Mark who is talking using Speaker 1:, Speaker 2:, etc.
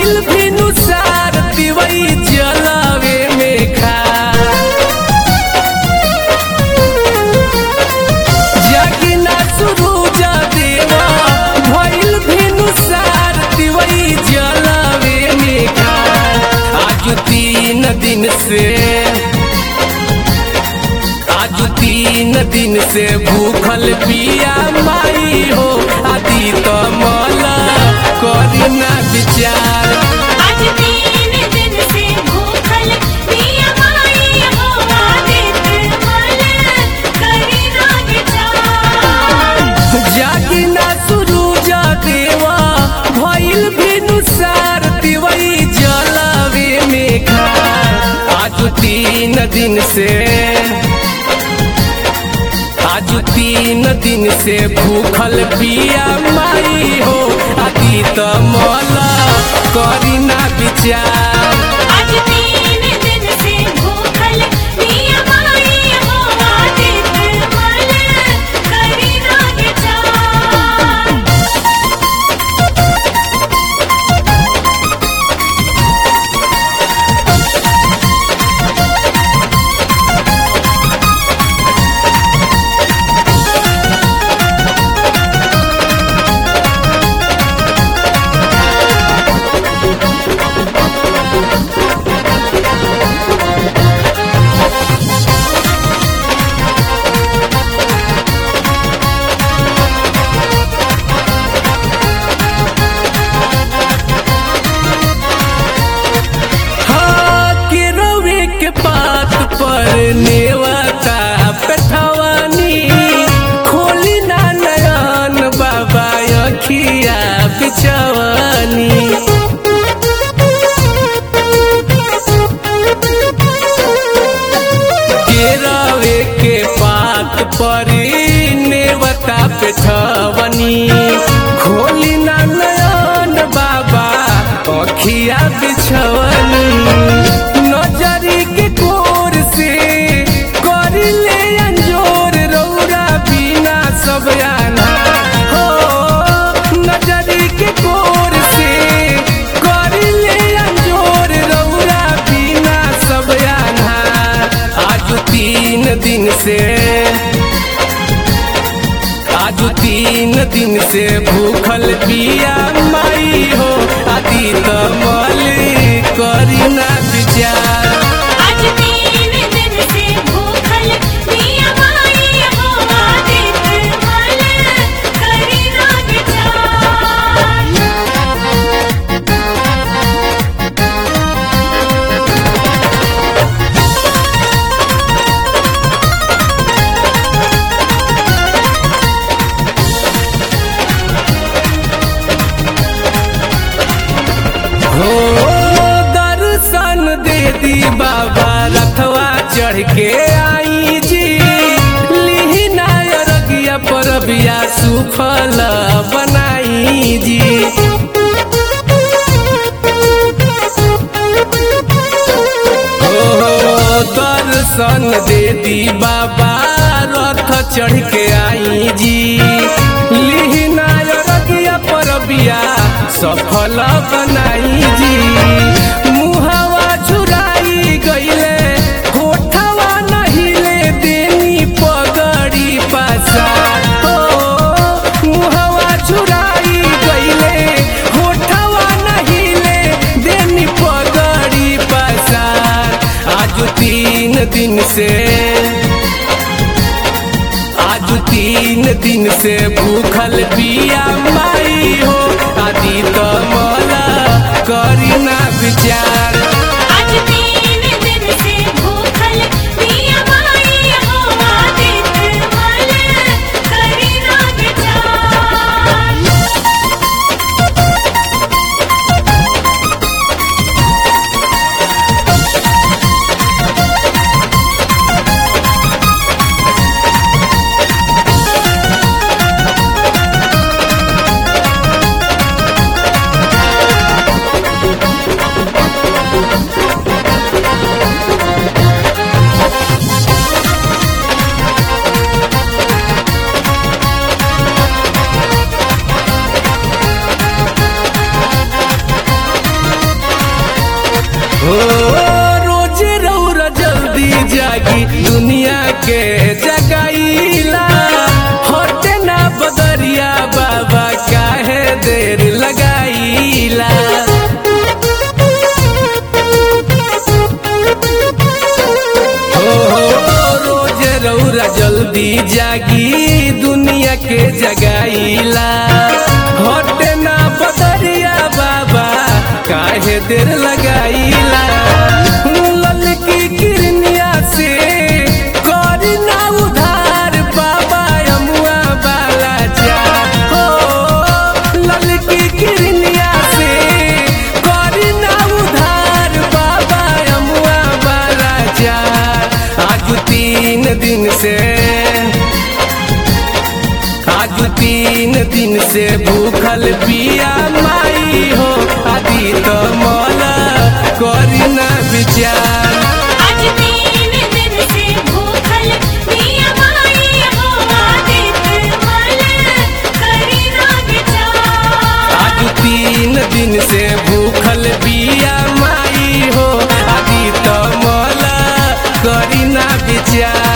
Speaker 1: भइल भिनुसार तिवई जलवे में खाड़ जागी ना सूरज देवा भइल भिनुसार तिवई जलवे में खाड़ आज 3 दिन से भूखल पिया माई हो आदि तो मला करी ना विचार
Speaker 2: आज 3 दिन से भूखल पिया माई हो आदि तो मला करी ना विचार
Speaker 1: जागी ना सूरज देवा भइल भिनुसार तिवई जलवे में खाड़ आज 3 दिन से भूखल पिया माई हो आदि तो मला करी ना विचार
Speaker 2: आज 3 दिन से भूखल पिया माई हो आदि तो मला करी ना विचार
Speaker 1: पात पर नेवता पेठवानी खोली ना नयन बाबा अखिया बिछवानी केरवे के पात पर नेवता पेठवानी खोली ना नयन बाबा अखिया बिछवानी नजरी के कोर से करी ले अंजोर रौरा बिना सब आना हो नजरी के कोर से करी ले अंजोर रौरा बिना सब आना आज 3 दिन से भूखल पिया माई हो आदि तो मली करी ना विचार
Speaker 2: आज 3 दिन से भूखल पिया माई हो आदि तो मला करी ना विचार
Speaker 1: हो दर्शन दे दी बाबा रथवा चढ़ के आई जी लिही नायरगिया परबिया सुफल बनाई जी हो दर्शन दे दी बाबा रथ चढ़ के आई जी लिही नायरगिया परबिया सफल बनाई जी मुहावा झुराई गईले होठवा नहिले देनी पगड़ी पासार हो मुहावा झुराई गईले होठवा नहिले देनी पगड़ी पासार आज 3 दिन से भूखल पिया माई हो आदि तो मला करी ना विचार
Speaker 2: आज 3 दिन से भूखल पिया माई हो आदि तो मला करी ना विचार
Speaker 1: रोज रौरा जल्दी जागी दुनिया के जगाईला हटे ना बदरिया बाबा काहे देर लगाईला रोज रौरा जल्दी जागी दुनिया के जगाईला हटे ना बदरिया बाबा काहे देर लगाईला ललकी किरनिया से करी ना उधार बाबा अमुआ बाला जा हो ललकी किरनिया से करी ना उधार बाबा अमुआ बाला जा आज 3 दिन से भूखल पिया माई हो आदि तो मौला करी ना विचार
Speaker 2: आज 3 दिन से भूखल पिया माई हो आदित मल करी ना विचार
Speaker 1: आज 3 दिन से भूखल पिया माई हो आदि तो मौला करी ना विचार